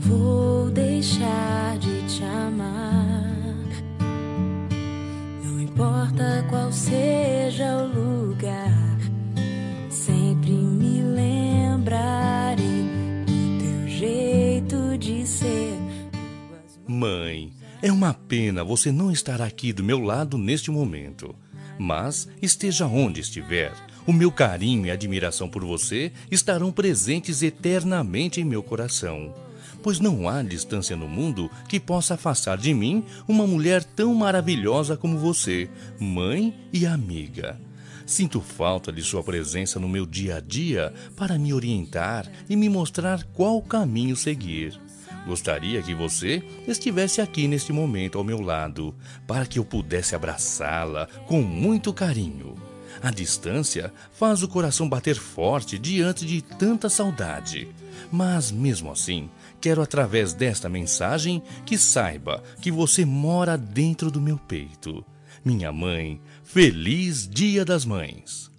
vou deixar de te amar. Não importa qual seja o lugar, sempre me lembrarei do teu jeito de ser. Mãe, é uma pena você não estar aqui do meu lado neste momento. Mas, esteja onde estiver, o meu carinho e admiração por você estarão presentes eternamente em meu coração. Pois não há distância no mundo que possa afastar de mim uma mulher tão maravilhosa como você, mãe e amiga. Sinto falta de sua presença no meu dia a dia para me orientar e me mostrar qual caminho seguir. Gostaria que você estivesse aqui neste momento ao meu lado, para que eu pudesse abraçá-la com muito carinho. A distância faz o coração bater forte diante de tanta saudade. Mas, mesmo assim, quero através desta mensagem que saiba que você mora dentro do meu peito. Minha mãe, feliz Dia das Mães!